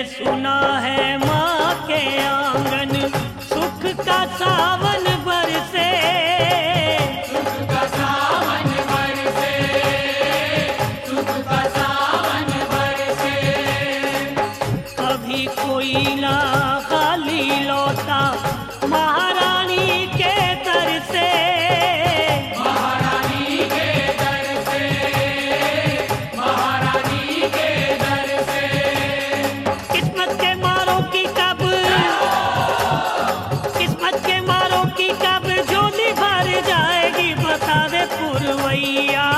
सुना है माँ के आंगन सुख का सावन बरसे, सुख का सावन बरसे, सुख का सावन बरसे। कभी कोई ना खाली लौटा महारानी के दर से, महारानी के दर से, महारानी के दर से। किस्मत के मारों की कब, किस्मत के मारों की कब झोली भर जाएगी बता दे पुरवैया,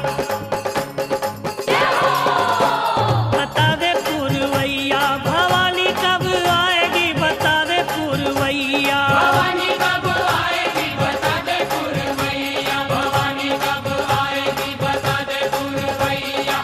बता दे पुरवैया। भवानी कब आएगी बता दे पुरवैया, भवानी कब आएगी बता दे पुरवैया, भवानी कब आएगी बता दे पुरवैया।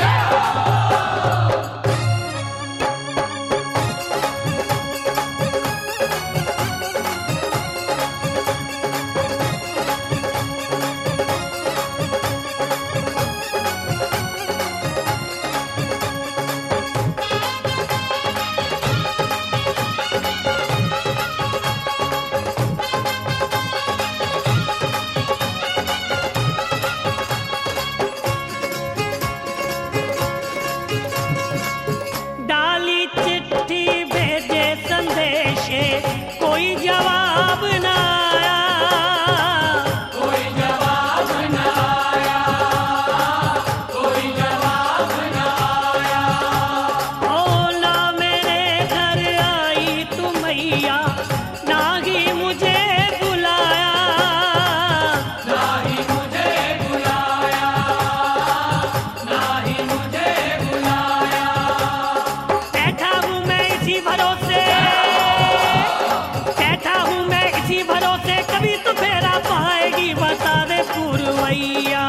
डाली चिट्ठी भेजे संदेशे कोई जवाब न आया, कोई जवाब न आया, कोई जवाब न आया। ओ ना मेरे घर आई तू मैया ना ही मुझे बुलाया, ना ही मुझे बुलाया, ना ही मुझे बुलाया। बैठा हूँ मैं इसी भरोसे, बैठा हूँ मैं इसी भरोसे कभी तो फेरा पाएगी बता दे पुरवैया,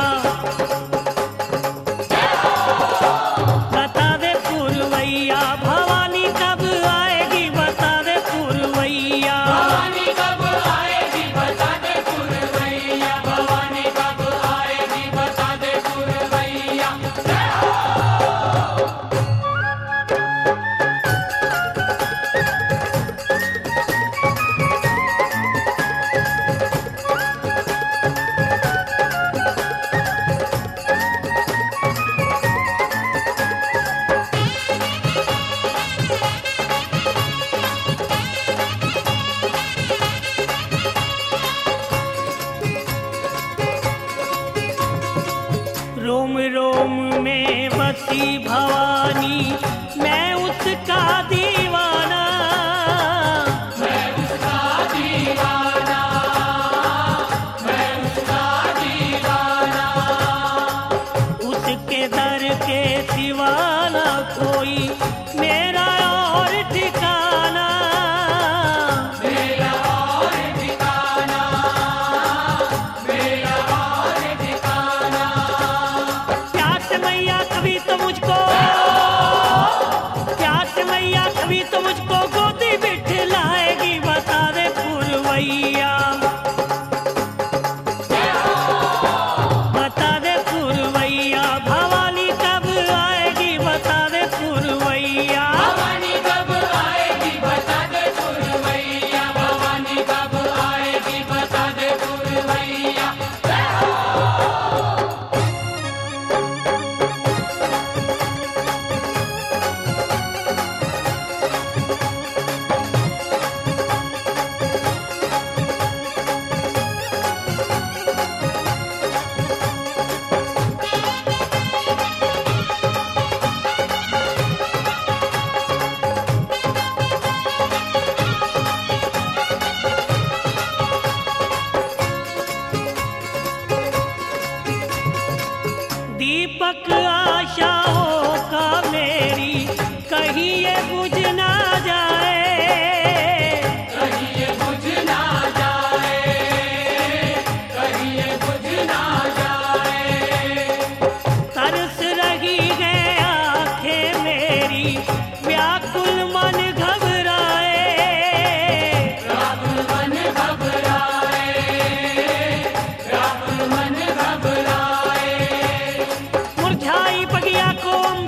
बता दे पुरवैया। भवानी कब आएगी बता दे पुरवैया, भवानी कब आएगी बता दे पुरवैया, भवानी कब आएगी बता दे पुरवैया। रोम रोम में बसी भवानी मैं उसका दीवाना, मैं उसका दीवाना, मैं उसका दीवाना। उसके दर के सिवा ना कोई मेरा और ठिकाना, मेरा और ठिकाना, मेरा और ठिकाना। प्यार से मैया कभी तो मुझको, प्यार से मैया कभी तो मुझको गोदी बिठलाएगी बता दे पुरवैया, बता दे पुरवैया। भवानी कब आएगी बता दे पुरवैया, भवानी कब आएगी बता दे पुरवैया, भवानी कब आएगी बता दे पुरवैया। दीपक आशाओं का मेरी कहीं ये बुझ ना जाए, कहीं ये बुझ ना जाए, कहीं ये बुझ ना जाए। तरस रही है आंखें मेरी व्याकुल मन घबराए, व्याकुल मन घबराए, व्याकुल मन घबराए। मुरझाई बगिया को